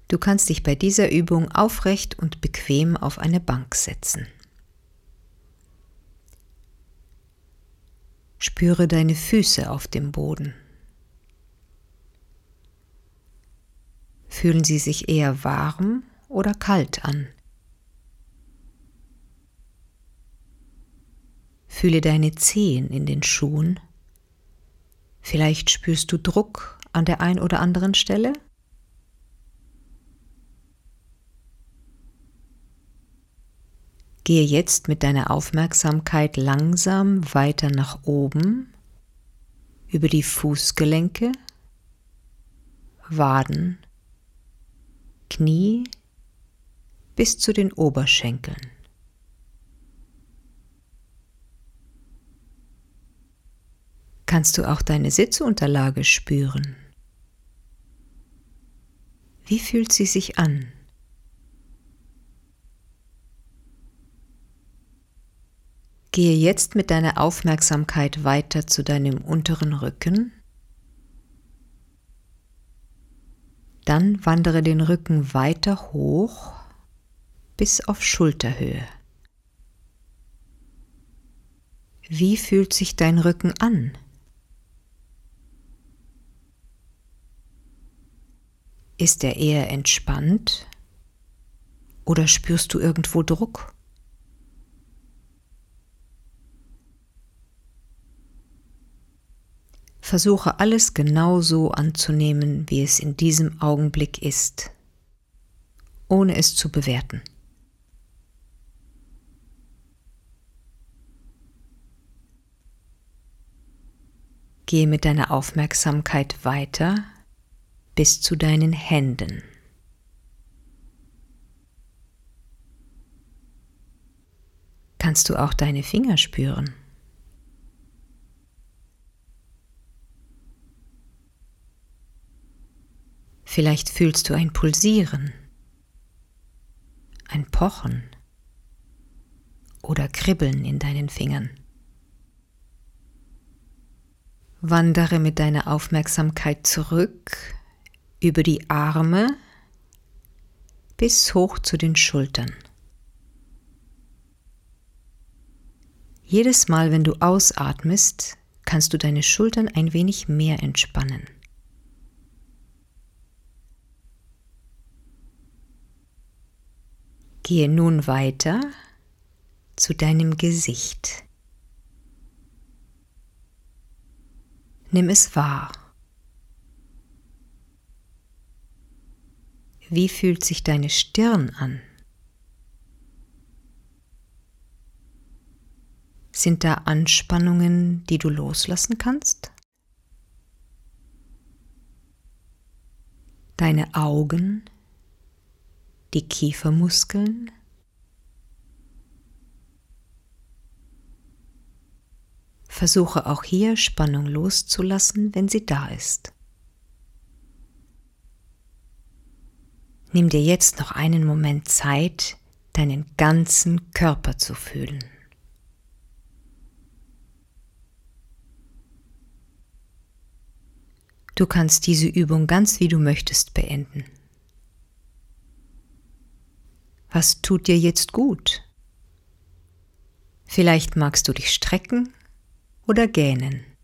Du kannst dich bei dieser Übung aufrecht und bequem auf eine Bank setzen. Spüre deine Füße auf dem Boden. Fühlen sie sich eher warm oder kalt an? Fühle deine Zehen in den Schuhen. Vielleicht spürst du Druck an der ein oder anderen Stelle? Gehe jetzt mit deiner Aufmerksamkeit langsam weiter nach oben, über die Fußgelenke, Waden, Knie bis zu den Oberschenkeln. Kannst du auch deine Sitzunterlage spüren? Wie fühlt sie sich an? Gehe jetzt mit deiner Aufmerksamkeit weiter zu deinem unteren Rücken. Dann wandere den Rücken weiter hoch bis auf Schulterhöhe. Wie fühlt sich dein Rücken an? Ist er eher entspannt oder spürst du irgendwo Druck? Versuche alles genau so anzunehmen, wie es in diesem Augenblick ist, ohne es zu bewerten. Gehe mit deiner Aufmerksamkeit weiter bis zu deinen Händen. Kannst du auch deine Finger spüren? Vielleicht fühlst du ein Pulsieren, ein Pochen oder Kribbeln in deinen Fingern. Wandere mit deiner Aufmerksamkeit zurück über die Arme bis hoch zu den Schultern. Jedes Mal, wenn du ausatmest, kannst du deine Schultern ein wenig mehr entspannen. Gehe nun weiter zu deinem Gesicht. Nimm es wahr. Wie fühlt sich deine Stirn an? Sind da Anspannungen, die du loslassen kannst? Deine Augen? Die Kiefermuskeln? Versuche auch hier Spannung loszulassen, wenn sie da ist. Nimm dir jetzt noch einen Moment Zeit, deinen ganzen Körper zu fühlen. Du kannst diese Übung ganz wie du möchtest beenden. Was tut dir jetzt gut? Vielleicht magst du dich strecken oder gähnen.